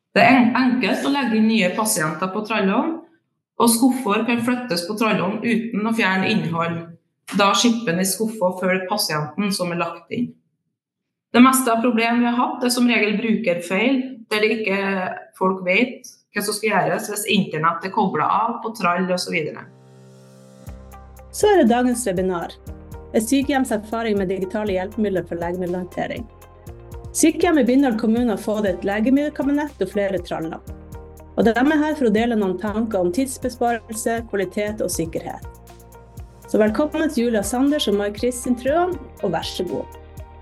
Det enkelt å legge inn nye pasienter på trallene, og skuffer kan flyttes på trallene uten å fjerne innhold, da skippen i skuffer følger pasienten som lagt inn. Det meste av problemet vi har hatt er som regel brukerfeil, der det ikke folk vet hva som skal gjøres hvis internett koblet av på trall og så videre. Så det dagens webinar. Et sykehjems erfaring med digitale hjelpemidler for legemiddelhåndtering. Sykehjem i Bindal kommune har fått et legemiddelkabinett og flere traller. Og de er her for å dele noen tanker om tidsbesparelse, kvalitet og sikkerhet. Så velkommen til Julia Sanders og Mai-Kristin Trøan, og vær så god.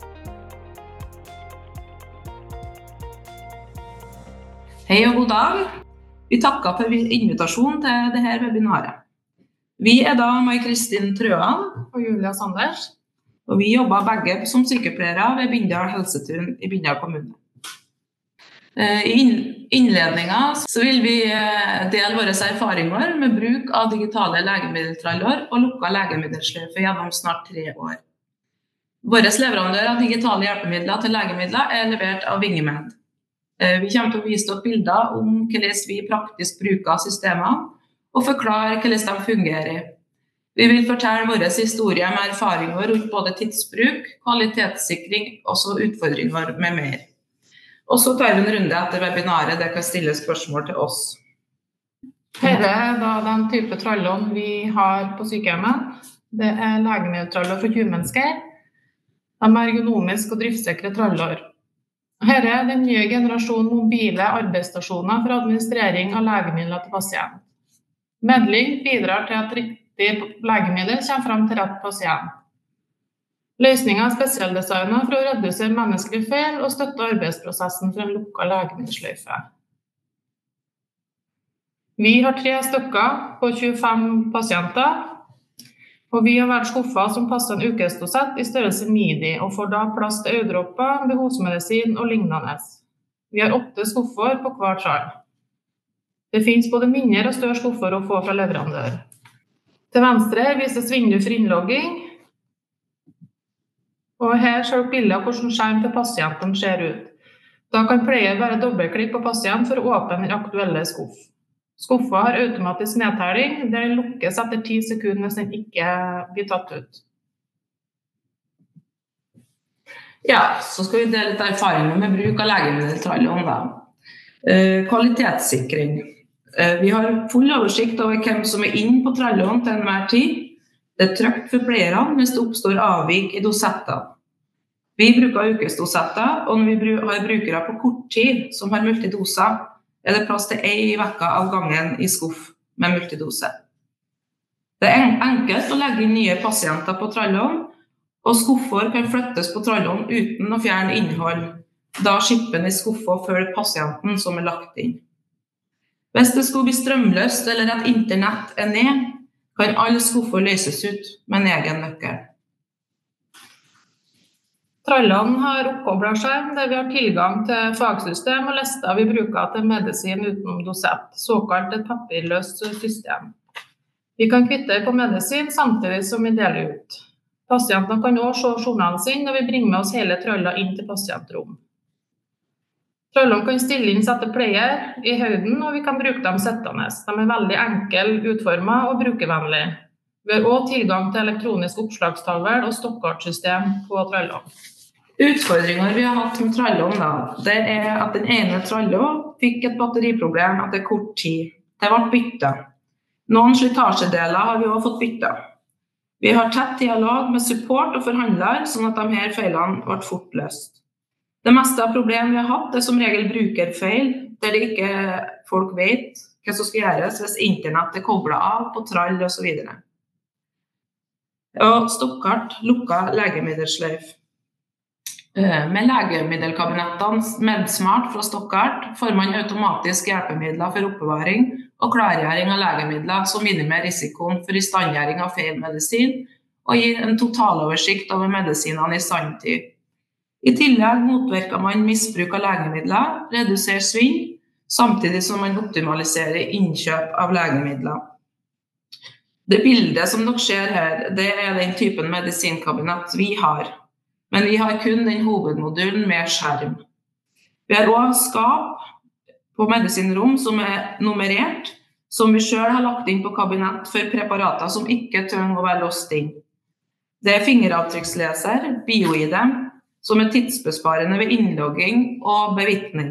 Hei og god dag. Vi takker for invitasjonen til dette webinaret. Vi er da Mai-Kristin Trøan og Julia Sanders, og vi jobber begge som sykepleiere ved Bindal Helsetun i Bindal kommune. I innledningen så vil vi dele våre erfaringer med bruk av digitale legemiddeltraller og lukket legemiddelsløyfe gjennom snart 3 år. Våre leverandør av digitale hjelpemidler til legemidler er levert av Vingemed. Vi kommer til å vise dere bilder om hvordan vi praktisk bruker systemene, og forklare hvordan de fungerer. Vi vil fortelle våre historier med erfaringer rundt både tidsbruk, kvalitetssikring og så utfordringer med mer. Og så tar vi en runde etter webinaret der kan stille spørsmål til oss. Dette er da den type trallene vi har på sykehjemmet. Det er legemiddeltraller for 20 mennesker. De er ergonomiske og driftssikre traller. Dette er den nye generasjonen mobile arbeidsstasjoner for administrering av legemidler til pasient. Medling bidrar til at riktig legemiddel kommer frem til rett pasient. Løsningen er spesialdesignet for å redusere menneskelige feil og støtte arbeidsprosessen for en lukket legemiddelsløyfe. Vi har 3 stykker på 25 pasienter, og vi har vært skuffer som passer en ukesdosett i størrelse midi, og får da plass til øyedråper, behovsmedisin og lignende. Vi har 8 skuffer på hver trall. Det finnes både mindre og større skuffer å få fra leverandør. Til venstre vises vindu for innlogging, og her ser dere bilder av hvordan skjerm til pasienten ser ut. Da kan player bare dobbeltklikke på pasient for å åpne den aktuelle skuff. Skuffa har automatisk nedtelling, der den lukkes etter 10 sekunder hvis den ikke blir tatt ut. Ja, så skal vi dele litt erfaringer med bruk av legemiddeltrallene. Kvalitetssikring. Vi har full oversikt over hvem som er inne på trallene til enhver tid. Det er trygt for pleierne hvis det oppstår avvik i dosetter. Vi bruker ukesdosetter, og når vi har brukere på kort tid som har multidoser, er det plass til 1 uke av gangen i skuff med multidose. Det er enkelt å legge inn nye pasienter på trallene, og skuffer kan flyttes på trallene uten å fjerne innhold, da skippen i skuffer følger pasienten som lagt inn. Hvis det skulle bli strømløst eller at internett er ned, kan alle skuffer løses ut med en egen nøkkel. Trallene har oppkoblet skjerm der vi har tilgang til fagsystem og lister vi bruker til medisin utenom dosett, såkalt et papirløst system. Vi kan kvitte på medisin samtidig som vi deler ut. Pasientene kan også se journalen sin når vi bringer med oss hele trallene inn til pasientrom. Trallene kan stille inn sette player i høyden, og vi kan bruke dem sittende. De er veldig enkle utformet og brukervennlige. Vi har også tilgang til elektronisk oppslagstavle og stokkartsystem på trallene. Utfordringer vi har hatt med trallene, det er at den ene trallen fikk et batteriproblem etter kort tid. Det ble byttet. Noen slitasjedeler har vi også fått byttet. Vi har tett dialog med support og forhandler, sånn at disse feilene ble fort løst. Det meste av problemet vi har hatt er som regel brukerfeil, der det ikke folk vet hva som skal gjøres hvis internett koblet av på trall og så videre. Og stokkart lukket legemiddelsløyfe. Med legemiddelkabinettene MedSmart fra Stokkart får man automatisk hjelpemidler for oppbevaring og klargjøring av legemidler som minimerer risikoen for istandgjøring av feil medisin og gir en totaloversikt over medisinene i sanntid. I tillegg motvirker man misbruk av legemidler, reduserer svinn, samtidig som man optimaliserer innkjøp av legemidler. Det bildet som dere ser her, det er den typen medisinkabinett vi har. Men vi har kun den hovedmodulen med skjerm. Vi har også skap på medisinrom som nummerert, som vi selv har lagt inn på kabinett for preparater som ikke trenger å være låst inn. Det fingeravtrykksleser, BioID, som tidsbesparende ved innlogging og bevitning.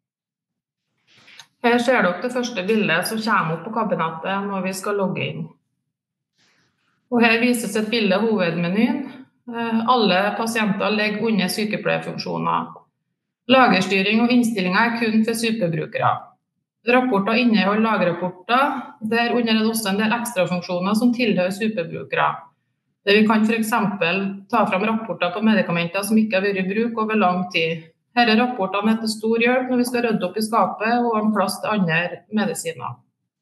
Her ser dere det første bildet som kommer opp på kabinettet når vi skal logge inn. Og her vises et bilde av hovedmenyen. Alle pasienter ligger under sykepleierfunksjoner. Lagerstyring og innstillinger kun for superbrukere. Rapporter inneholder lagerrapporter, derunder det også en del ekstrafunksjoner som tilhører superbrukere. Der vi kan for eksempel ta fram rapporter på medikamenter som ikke har vært i bruk over lang tid. Disse rapportene til stor hjelp når vi skal rydde opp i skapet og ha en plass til andre medisiner.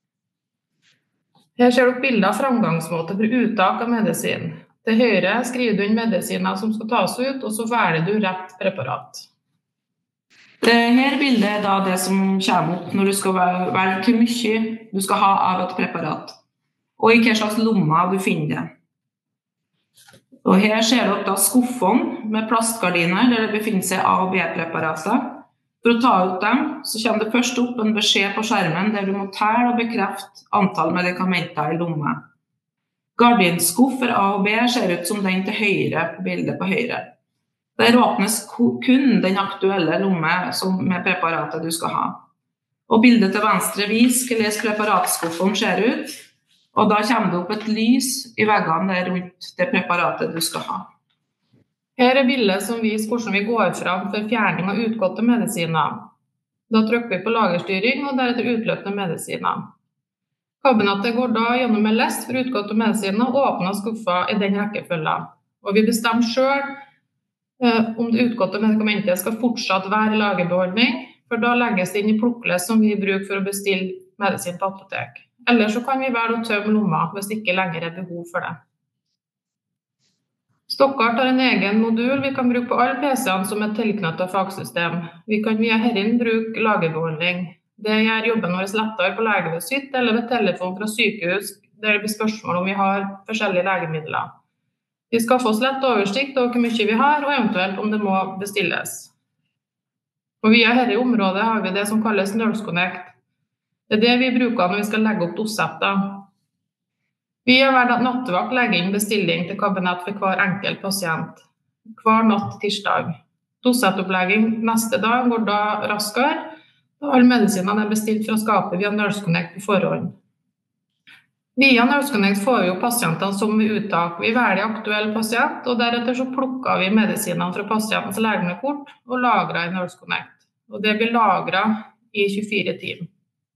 Her ser dere bilder av framgangsmåte for uttak av medisin. Til høyre skriver du inn medisiner som skal tas ut, og så velger du rett preparat. Dette bildet da det som kommer opp når du skal velge hvor mye du skal ha av et preparat, og i hva slags lommer du finner det. Og her ser dere da skuffene med plastgardiner der det befinner seg A- og B-preparater. For å ta ut dem, så kommer det først opp en beskjed på skjermen der du må telle og bekrefte antall medikamenter i lomma. Gardinskuff for A og B ser ut som den til høyre på bildet på høyre. Der åpnes kun den aktuelle lomme med preparatet du skal ha. Og bildet til venstre viser hvordan preparatskuffen ser ut, og da kommer det opp et lys i veggene der rundt det preparatet du skal ha. Her bildet som viser hvordan vi går fram for fjerning av utgåtte medisiner. Da trykker vi på lagerstyring og deretter utløpte medisiner. Kabinettet går da gjennom en lest for utgåtte medisiner og åpner skuffer i den rekkefølgen. Og vi bestemmer selv om det utgåtte medikamentet skal fortsatt være i lagerbeholdning, for da legges det inn i plukklest som vi bruker for å bestille medisin på apotek. Eller så kan vi velge å tømme lomma hvis ikke lenger er behov for det. Stockart har en egen modul vi kan bruke på alle PC-ene som tilknyttet fagsystem. Vi kan via herren bruke lagerbeholdning. Det gjør jobben vår lettere på lege ved sitt eller ved telefon fra sykehus, der det blir spørsmål om vi har forskjellige legemidler. Vi skal få oss lett oversikt over hvor mye vi har, og eventuelt om det må bestilles. Og via herre området har vi det som kalles Nurse Connect. Det er det vi bruker når vi skal legge opp dosetter. Vi har valgt at nattevakt legger inn bestilling til kabinett for hver enkelt pasient. Hver natt tirsdag. Dosettopplegging neste dag går da raskere, da alle medisinene er bestilt fra skapet via Nurse Connect på forhånd. Via Nurse Connect får vi jo pasientene som ved uttak. Vi velger aktuell pasient, og deretter så plukker vi medisinene fra pasientens legemiddelkort og lagrer i Nurse Connect. Og det blir lagret i 24 timer.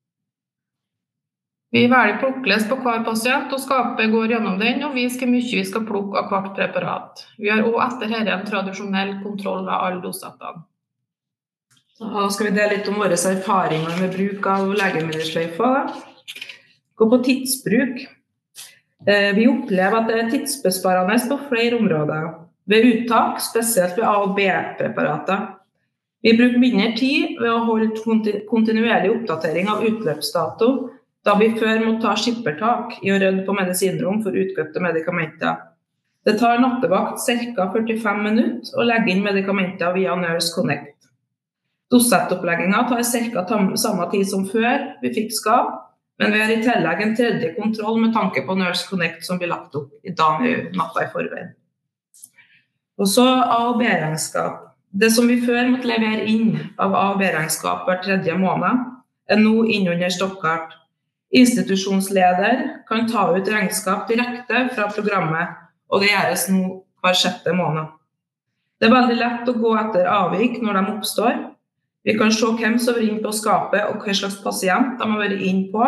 Vi velger plukklest på hver pasient, og skapet går gjennom den og viser hvor mye vi skal plukke av hvert preparat. Vi har også etter dette en tradisjonell kontroll av alle dosettene. Da skal vi dele litt om våre erfaringer med bruk av legemiddelsløyfer. Gå på tidsbruk. Vi opplever at det er tidsbesparende på flere områder. Ved uttak, spesielt ved A- og B-preparater. Vi bruker mindre tid ved å holde kontinuerlig oppdatering av utløpsdato, da vi før må ta skippertak i å rydde på medisinrom for utgåtte medikamenter. Det tar nattevakt ca. 45 minutter å legge inn medikamenter via Nurse Connect. Dosettoppleggingen tar ca. samme tid som før vi fikk skap, men vi har i tillegg en tredje kontroll med tanke på Nurse Connect som blir lagt opp i dag natta i forveien. Og så A- og B-regnskap. Det som vi før måtte levere inn av A- og B-regnskap hver tredje måned, er nå innunder Stockart. Institusjonsleder kan ta ut regnskap direkte fra programmet, og det gjøres nå hver 6. måned. Det er veldig lett å gå etter avvik når de oppstår. Vi kan se hvem som er inne på skapet og hva slags pasient de har vært inne på.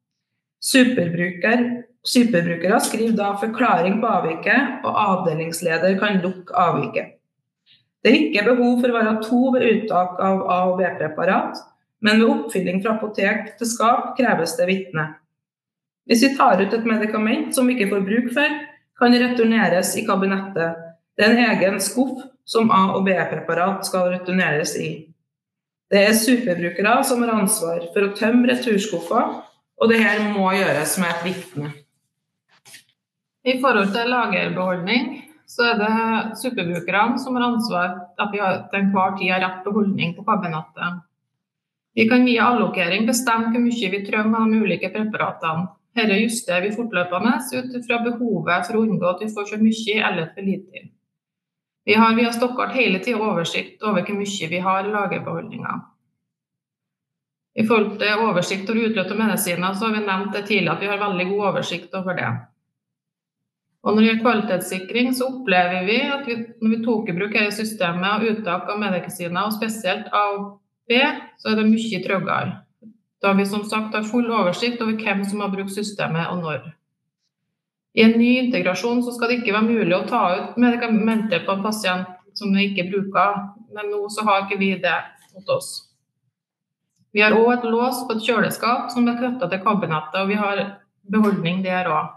Superbrukere skriver da forklaring på avviket, og avdelingsleder kan lukke avviket. Det er ikke behov for å være 2 ved uttak av A- og B-preparat, men ved oppfylling fra apotek til skap kreves det vitne. Hvis vi tar ut et medikament som vi ikke får bruk for, kan det returneres i kabinettet. Det er en egen skuff som A- og B-preparat skal returneres i. Det er superbrukere som har ansvar for å tømme returskuffer, og det her må gjøres med et vitne. I forhold til lagerbeholdning, så er det superbrukerne som har ansvar at vi til enhver tid har rett beholdning på kabinettet. Vi kan via allokering bestemme hvor mye vi trenger av de ulike preparatene. Dette justerer vi fortløpende ut fra behovet for å unngå at vi får for mye eller for lite. Vi har via Stockart hele tiden oversikt over hvor mye vi har i lagerbeholdninger. I forhold til oversikt og utløp av medisiner så har vi nevnt det tidligere at vi har veldig god oversikt over det. Og når det gjelder kvalitetssikring så opplever vi at når vi tok i bruk dette systemet av uttak av medisiner, og spesielt av B, så det mye tryggere. Da vi som sagt har full oversikt over hvem som har brukt systemet og når. I en ny integrasjon så skal det ikke være mulig å ta ut medikamenter på en pasient som vi ikke bruker, men nå så har ikke vi det mot oss. Vi har også et lås på et kjøleskap som er knyttet til kabinettet, og vi har beholdning der også.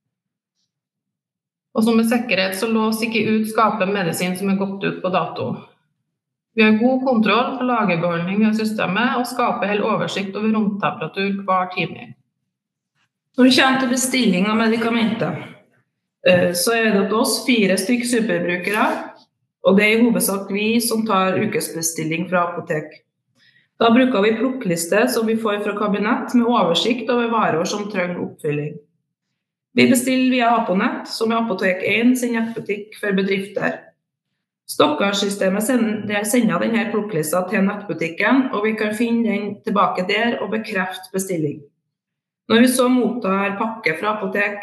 Og som med sikkerhet så lås ikke ut skapet medisin som er gått ut på dato. Vi har god kontroll på lagerbeholdning via systemet, og skapet helt oversikt over romtemperatur hver time. Når det kommer til bestilling av medikamenter, så er det oss 4 stykker superbrukere, og det er i hovedsak vi som tar ukesbestilling fra apotek. Da bruker vi plukkliste som vi får fra kabinett med oversikt over varer som trenger oppfylling. Vi bestiller via Aponet, som er Apotek 1 sin nettbutikk for bedrifter. Stockart-systemet sender denne plukklista til nettbutikken, og vi kan finne den tilbake der og bekrefte bestilling. Når vi så mottar pakke fra apotek,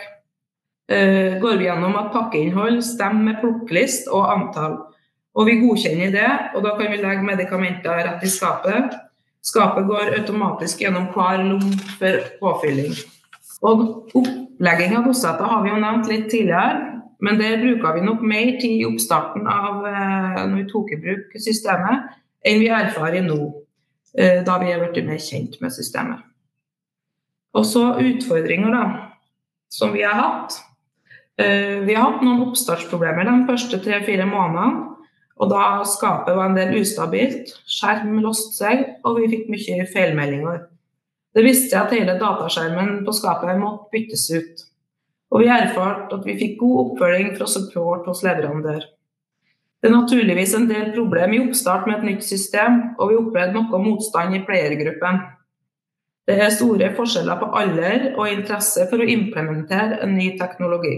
går vi gjennom at pakkeinnhold stemmer med plukklist og antall. Og vi godkjenner det, og da kan vi legge medikamenter rett i skapet. Skapet går automatisk gjennom hver lomme for påfylling. Og opplegging av dosetter har vi jo nevnt litt tidligere, men der bruker vi nok mer tid i oppstarten av når vi tok i bruk systemet, enn vi erfarer nå, da vi har vært mer kjent med systemet. Og så utfordringer da, som vi har hatt. Vi har hatt noen oppstartsproblemer de første 3-4 månedene, og da skapet var en del ustabilt, skjerm låste seg, og vi fikk mye feilmeldinger. Det viste at hele dataskjermen på skapet måtte byttes ut. Og vi erfarte at vi fikk god oppfølging fra support hos leverandør. Det er naturligvis en del problem i oppstart med et nytt system, og vi opplevde noe motstand i playergruppen. Det er store forskjeller på alder og interesse for å implementere en ny teknologi.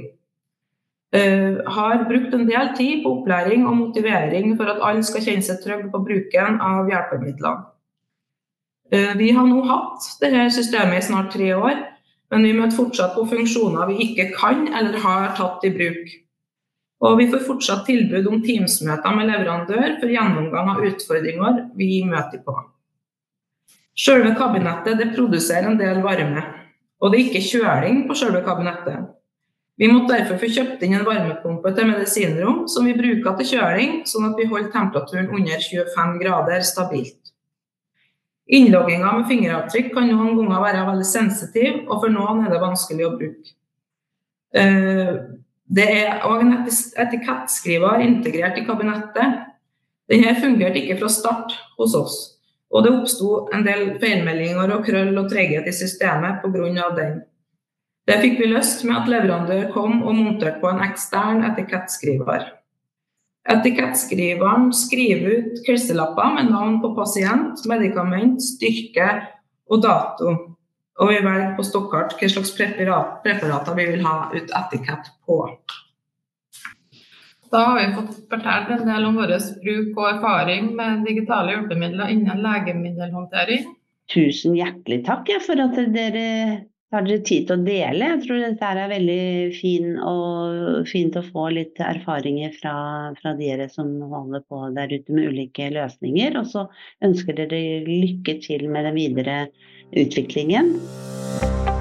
Har brukt en del tid på opplæring og motivering for at alle skal kjenne seg trygge på bruken av hjelpemidlene. Vi har nå hatt dette systemet i snart 3 år, men vi møter fortsatt på funksjoner vi ikke kan eller har tatt i bruk. Og vi får fortsatt tilbud om Teams-møter med leverandør for gjennomgang av utfordringer vi møter på. Selve kabinettet det produserer en del varme, og det er ikke kjøling på selve kabinettet. Vi måtte derfor få kjøpt inn en varmepumpe til medisinrom som vi bruker til kjøling, sånn at vi holder temperaturen under 25 grader stabilt. Innloggingen med fingeravtrykk kan noen ganger være veldig sensitiv, og for noen er det vanskelig å bruke. Det er også en etikettskriver integrert i kabinettet. Denne fungerte ikke fra start hos oss. Og det oppstod en del feilmeldinger og krøll og treghet i systemet på grunn av den. Det fikk vi løst med at leverandør kom og monterte på en ekstern etikettskriver. Etikettskriveren skriver ut klisterlapper med navn på pasient, medikament, styrke og dato. Og vi velger på Stockart hva slags preparater vi vil ha ut etikett på. Da har vi fått fortalt en del om vår bruk og erfaring med digitale hjelpemidler innen legemiddelhåndtering. Tusen hjertelig takk for at dere tar dere tid til å dele. Jeg tror dette er veldig fint å få litt erfaringer fra dere som holder på der ute med ulike løsninger. Og så ønsker dere lykke til med den videre utviklingen.